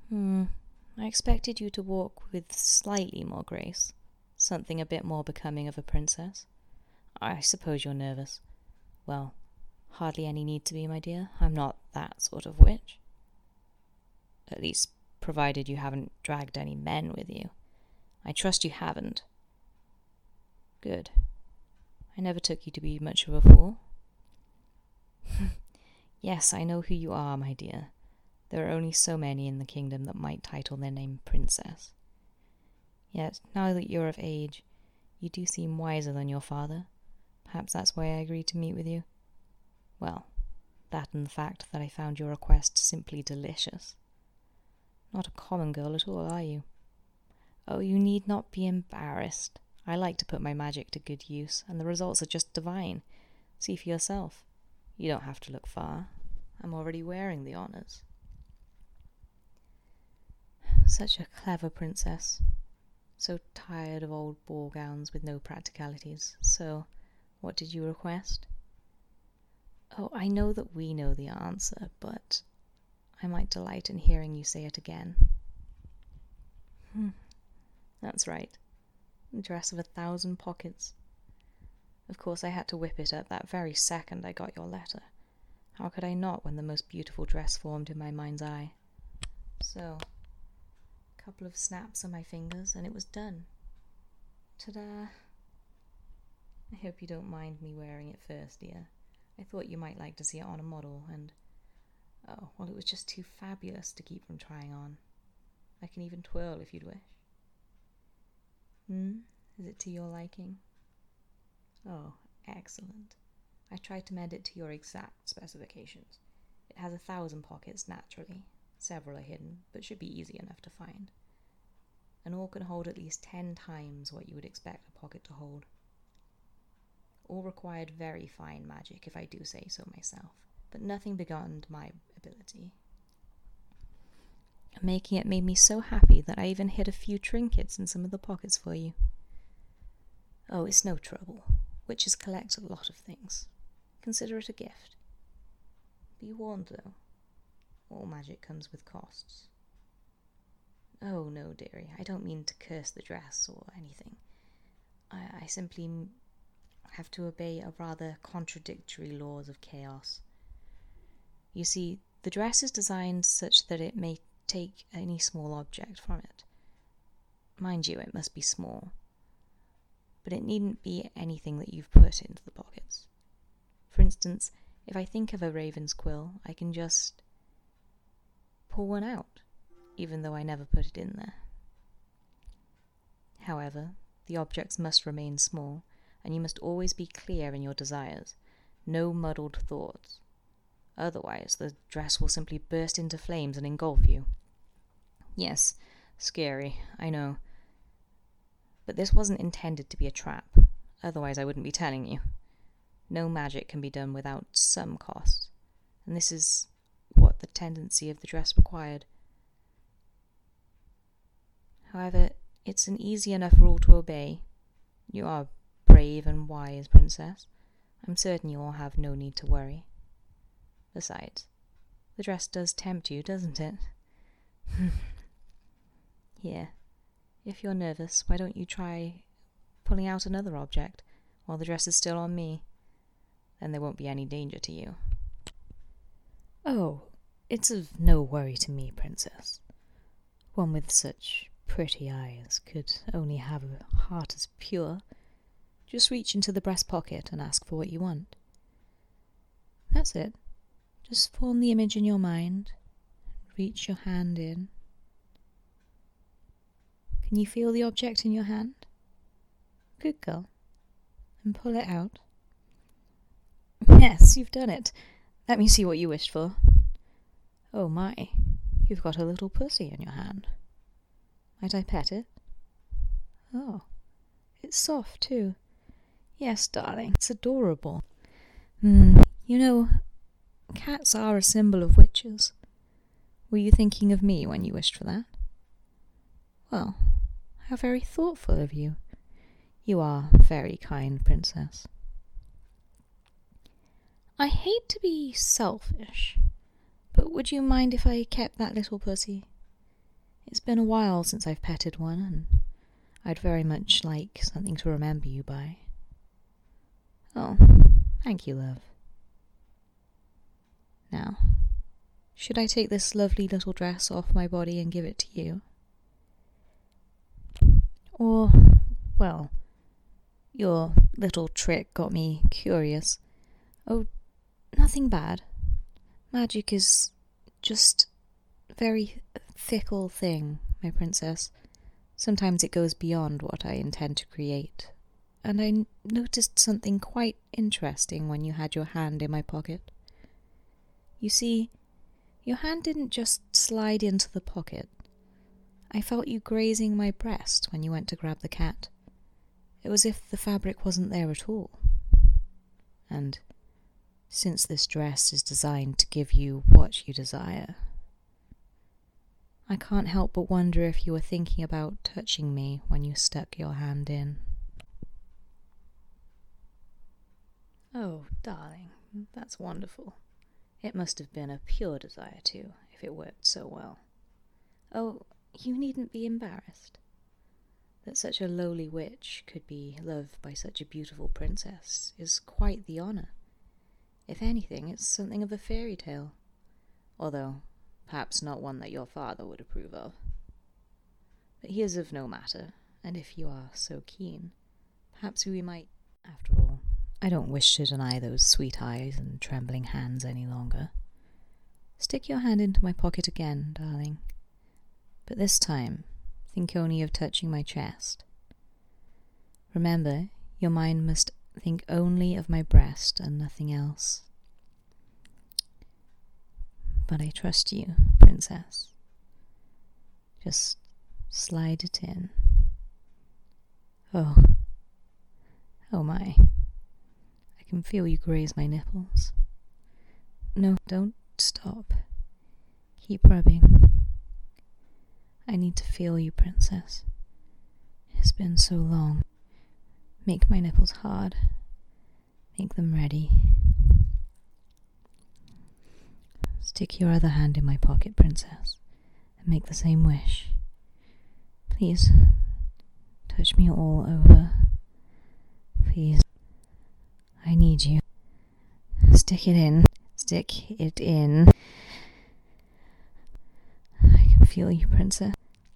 I expected you to walk with slightly more grace. Something a bit more becoming of a princess. I suppose you're nervous. Well, hardly any need to be, my dear. I'm not that sort of witch. At least, provided you haven't dragged any men with you. I trust you haven't. Good. I never took you to be much of a fool. Yes, I know who you are, my dear. There are only so many in the kingdom that might title their name princess. Yet, now that you're of age, you do seem wiser than your father. Perhaps that's why I agreed to meet with you. Well, that and the fact that I found your request simply delicious. Not a common girl at all, are you? Oh, you need not be embarrassed. I like to put my magic to good use, and the results are just divine. See for yourself. You don't have to look far. I'm already wearing the honors. Such a clever princess. So tired of old ball gowns with no practicalities. So, what did you request? Oh, I know that we know the answer, but I might delight in hearing you say it again. That's right. A dress of 1,000 pockets. Of course, I had to whip it up that very second I got your letter. How could I not when the most beautiful dress formed in my mind's eye? So, a couple of snaps on my fingers and it was done. Ta-da! I hope you don't mind me wearing it first, dear. I thought you might like to see it on a model, and oh, well, it was just too fabulous to keep from trying on. I can even twirl if you'd wish. Is it to your liking? Oh, excellent. I tried to mend it to your exact specifications. It has 1,000 pockets naturally. Several are hidden, but should be easy enough to find. And all can hold at least 10 times what you would expect a pocket to hold. All required very fine magic, if I do say so myself, but nothing beyond my ability. Making it made me so happy that I even hid a few trinkets in some of the pockets for you. Oh, it's no trouble. Witches collect a lot of things. Consider it a gift. Be warned, though. All magic comes with costs. Oh, no, dearie, I don't mean to curse the dress or anything. I simply have to obey a rather contradictory laws of chaos. You see, the dress is designed such that it may take any small object from it. Mind you, it must be small. But it needn't be anything that you've put into the pockets. For instance, if I think of a raven's quill, I can just pull one out, even though I never put it in there. However, the objects must remain small, and you must always be clear in your desires. No muddled thoughts. Otherwise, the dress will simply burst into flames and engulf you. Yes, scary, I know. But this wasn't intended to be a trap. Otherwise, I wouldn't be telling you. No magic can be done without some cost, and this is what the tendency of the dress required. However, it's an easy enough rule to obey. You are brave and wise, princess. I'm certain you will have no need to worry. Besides, the dress does tempt you, doesn't it? Here, if you're nervous, why don't you try pulling out another object while the dress is still on me? Then there won't be any danger to you. Oh, it's of no worry to me, princess. One with such pretty eyes could only have a heart as pure. Just reach into the breast pocket and ask for what you want. That's it. Just form the image in your mind. Reach your hand in. Can you feel the object in your hand? Good girl. And pull it out. Yes, you've done it. Let me see what you wished for. Oh my, you've got a little pussy in your hand. Might I pet it? Oh, it's soft too. Yes, darling, it's adorable. You know, cats are a symbol of witches. Were you thinking of me when you wished for that? Well, how very thoughtful of you. You are very kind, princess. I hate to be selfish, but would you mind if I kept that little pussy? It's been a while since I've petted one, and I'd very much like something to remember you by. Oh, thank you, love. Now, should I take this lovely little dress off my body and give it to you? Or, well, your little trick got me curious. Oh, nothing bad. Magic is just a very fickle thing, my princess. Sometimes it goes beyond what I intend to create. And I noticed something quite interesting when you had your hand in my pocket. You see, your hand didn't just slide into the pocket. I felt you grazing my breast when you went to grab the cat. It was as if the fabric wasn't there at all. And since this dress is designed to give you what you desire, I can't help but wonder if you were thinking about touching me when you stuck your hand in. Oh, darling, that's wonderful. It must have been a pure desire too, if it worked so well. Oh, you needn't be embarrassed. That such a lowly witch could be loved by such a beautiful princess is quite the honour. If anything, it's something of a fairy tale, although perhaps not one that your father would approve of. But he is of no matter, and if you are so keen, perhaps we might, after all. I don't wish to deny those sweet eyes and trembling hands any longer. Stick your hand into my pocket again, darling. But this time, think only of touching my chest. Remember, your mind must think only of my breast and nothing else. But I trust you, princess. Just slide it in. Oh my. I can feel you graze my nipples. No, don't stop. Keep rubbing. I need to feel you, princess. It's been so long. Make my nipples hard. Make them ready. Stick your other hand in my pocket, princess, and make the same wish. Please, touch me all over. Please. I need you. Stick it in. Stick it in. I can feel you, princess.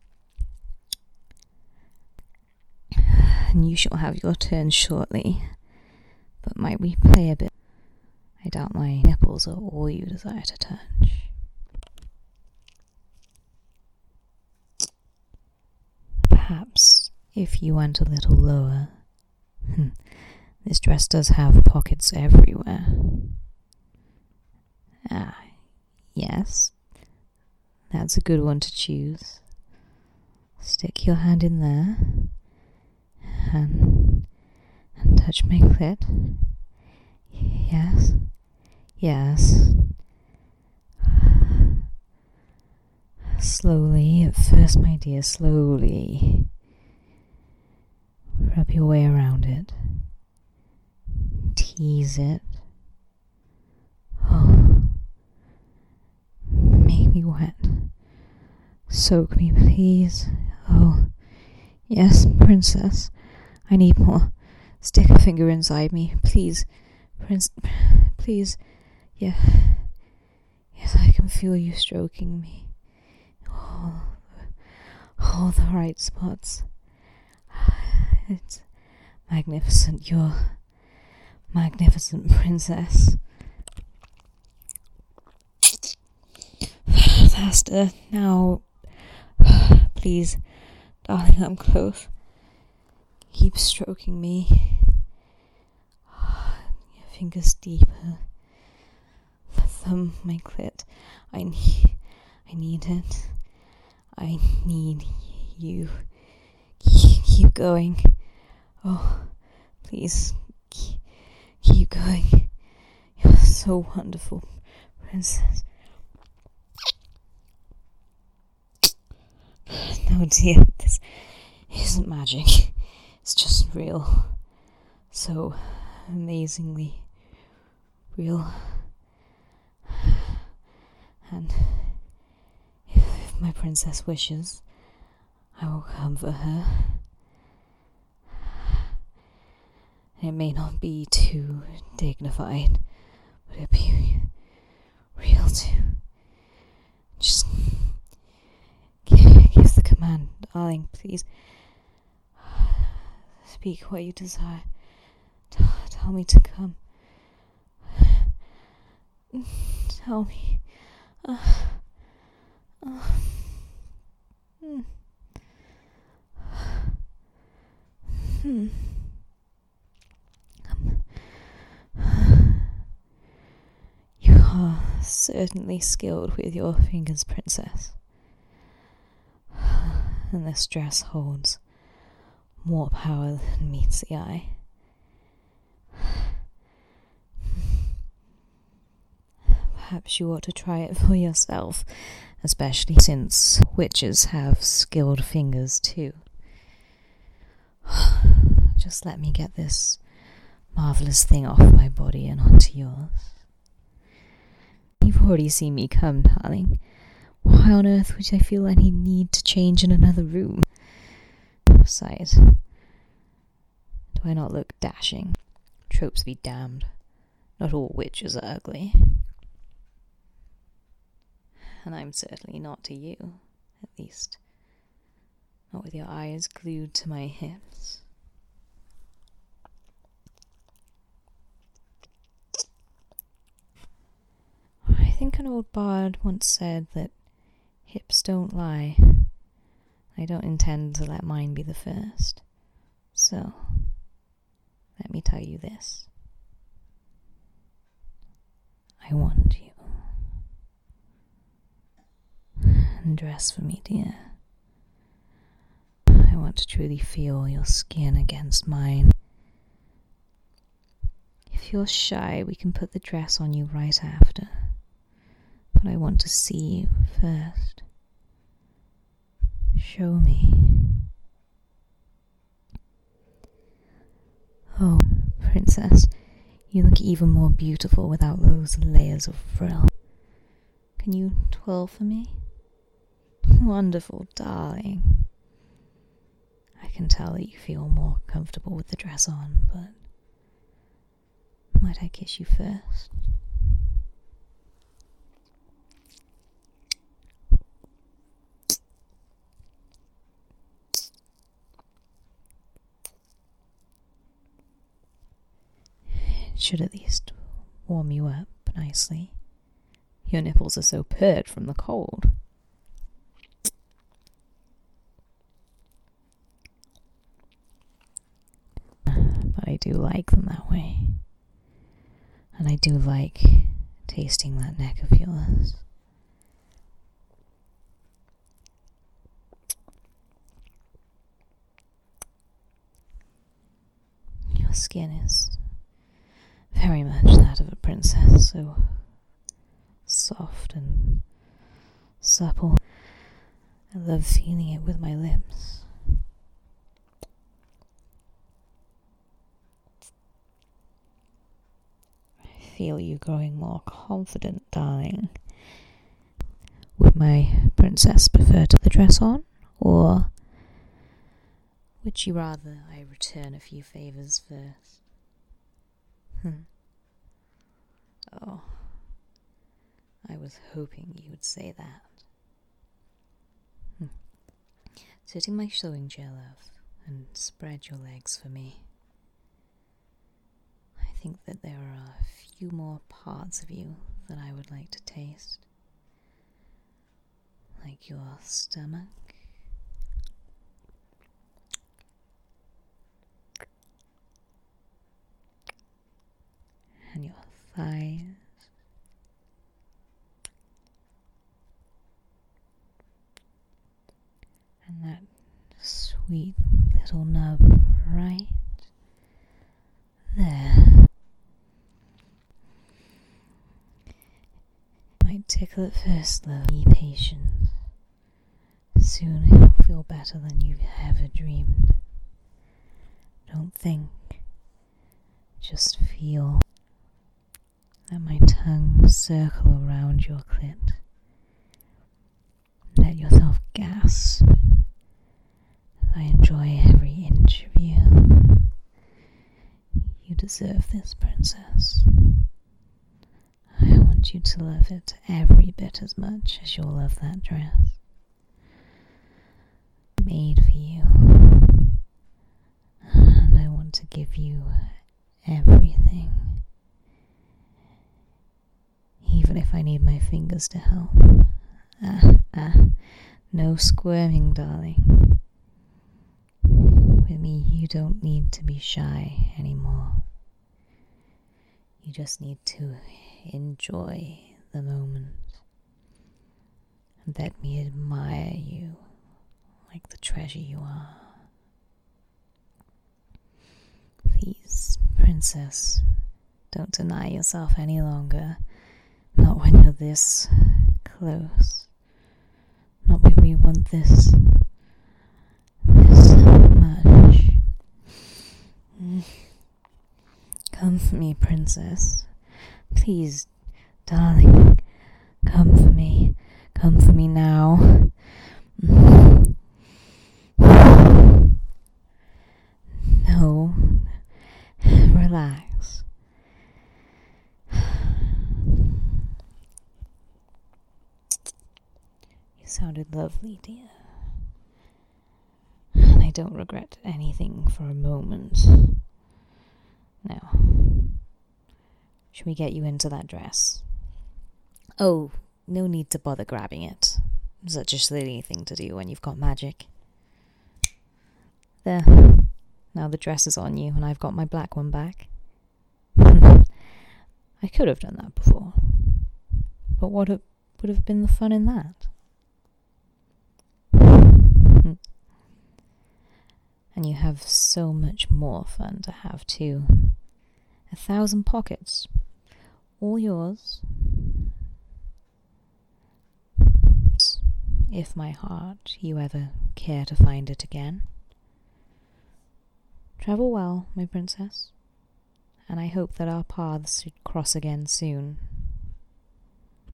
And you shall have your turn shortly. But might we play a bit? I doubt my nipples are all you desire to touch. Perhaps if you went a little lower. This dress does have pockets everywhere. Ah, yes. That's a good one to choose. Stick your hand in there. And touch my clit. Yes. Yes. Slowly, at first, my dear, slowly. Rub your way around it. Tease it. Oh. Make me wet. Soak me, please. Oh. Yes, princess. I need more. Stick a finger inside me, please. Please. Yeah. Yes, I can feel you stroking me. All the right spots. It's magnificent. You're magnificent, princess. Faster now. Please, darling, I'm close. Keep stroking me. Your fingers deeper. The thumb, my clit. I need it. I need you. Keep going. Oh, please, keep going. You're so wonderful, princess. No, dear, this isn't magic. It's just real. So amazingly real. And if my princess wishes, I will comfort her. It may not be too dignified, but it'd be real too. Just give the command, darling, please. Speak what you desire. Tell me to come. Tell me. You are certainly skilled with your fingers, princess. And this dress holds more power than meets the eye. Perhaps you ought to try it for yourself, especially since witches have skilled fingers too. Just let me get this marvelous thing off my body and onto yours. You've already seen me come, darling. Why on earth would I feel any need to change in another room? Besides, do I not look dashing? Tropes be damned. Not all witches are ugly. And I'm certainly not to you, at least not with your eyes glued to my hips. I think an old bard once said that hips don't lie. I don't intend to let mine be the first. So, let me tell you this. I want you. Undress for me, dear. I want to truly feel your skin against mine. If you're shy, we can put the dress on you right after. But I want to see you first. Show me. Oh, princess, you look even more beautiful without those layers of frill. Can you twirl for me? Wonderful, darling. I can tell that you feel more comfortable with the dress on, but might I kiss you first? It should at least warm you up nicely. Your nipples are so pert from the cold. But I do like them that way. And I do like tasting that neck of yours. Your skin is very much that of a princess, so soft and supple. I love feeling it with my lips. I feel you growing more confident, darling. Would my princess prefer to the dress on, or would you rather I return a few favors first? Oh, I was hoping you would say that. Setting my sewing chair, love, and spread your legs for me. I think that there are a few more parts of you that I would like to taste. Like your stomach. And your thighs. And that sweet little nub right there. Might tickle at first, though. Be patient. Soon it will feel better than you've ever dreamed. Don't think. Just feel. Let my tongue circle around your clit. Let your deserve this, princess. I want you to love it every bit as much as you'll love that dress. Made for you. And I want to give you everything. Even if I need my fingers to help. No squirming, darling. With me, you don't need to be shy anymore. You just need to enjoy the moment. And let me admire you like the treasure you are. Please, princess, don't deny yourself any longer. Not when you're this close. Not when we want this much. Come for me, princess. Please, darling, come for me. Come for me now. No, relax. You sounded lovely, dear. And I don't regret anything for a moment. Now, should we get you into that dress? Oh, no need to bother grabbing it. Such a silly thing to do when you've got magic. There. Now the dress is on you and I've got my black one back. I could have done that before. But what would have been the fun in that? And you have so much more fun to have too. 1,000 pockets. All yours. If my heart you ever care to find it again. Travel well, my princess, and I hope that our paths should cross again soon,